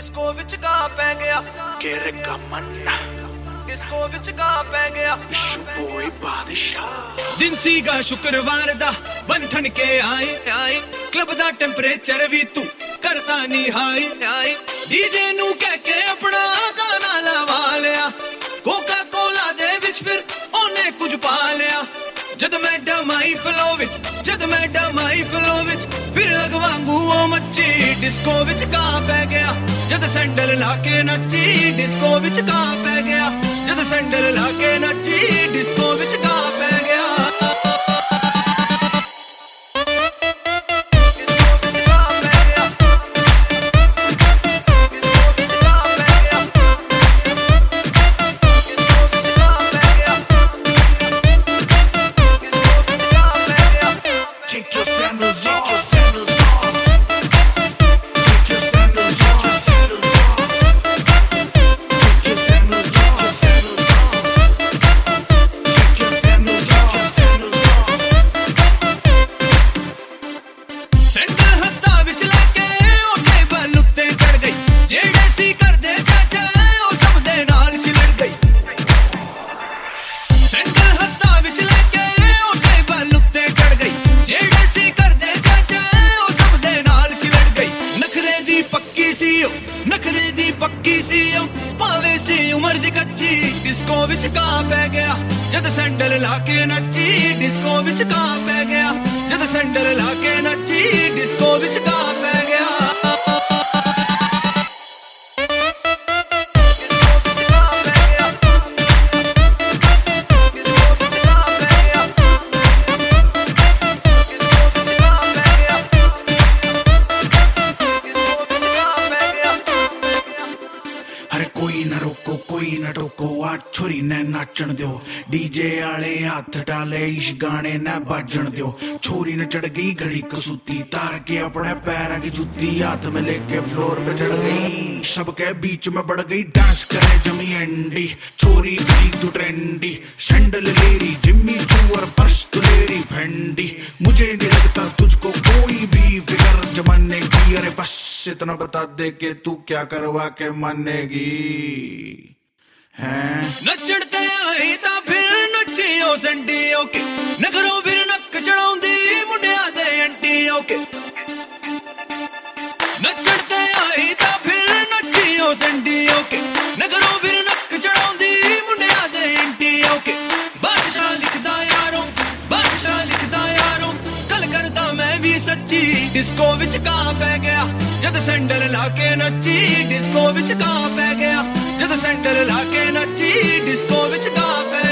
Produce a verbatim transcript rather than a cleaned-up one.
disco विच गा पै गया केरे का मन्ना डिस्को विच गा पै गया इशू बॉय बादशाह दिन सीगा शुक्रवार दा बन ठन के आए आए क्लब दा टेंपरेचर भी तू करता नहीं हाई हाई डीजे नू कह के अपना गाना लवा लिया कोका कोला दे विच फिर ओने कुछ पा लिया जद मैं डमाई फ्लो विच जद मैं डमाई फ्लो विच फिर अगवांगू ओ मच्ची डिस्को विच गा पै गया जद सैंडल लाके नच्ची डिस्को विच गा पै गया जद सैंडल लाके नच्ची डिस्को विच गा पै गया नखरे दी पक्की सी पावे सी उमर दी कच्ची डिस्को विच गा पै गया जद सैंडल लाके नच्ची डिस्को विच गा पै गया जद सैंडल लाके नच्ची डिस्को विच गा पै गया कोई न टोको आ छोरी ने नाचन दियो डीजे आले हाथ डाले इस गाने ने बाजन दियो छोरी ने चढ़ गई घड़ी कसूती तार के अपने पैर की जूती हाथ में लेके फ्लोर पे चढ़ गई सबके बीच में बढ़ गई डांस करे जमी एंडी छोरी भी तू ट्रेंडी सैंडल लेरी जिम्मी चू और पर्स तू लेरी फेंडी मुझे नहीं लगता तुझको कोई भी फिक्र जमाने की अरे बस इतना बता दे के तू क्या करवा के मानेगी नचड़ते आई ता फिर नचियो संडियो के नगरों फिर नक चढ़ाउंदी मुंडिया दे अंटियो के नचड़ते आई ता फिर नचियो संडियो के नगरों फिर नक चढ़ाउंदी मुंडिया दे अंटियो के बादशाह लिखदा यारों बादशाह लिखदा यारों कल करदा मैं भी सच्ची डिस्को विच गा पै गया जद सैंडल लाके नच्ची डिस्को विच गा पै गया जद सैंडल लाके नच्ची डिस्को विच गा पै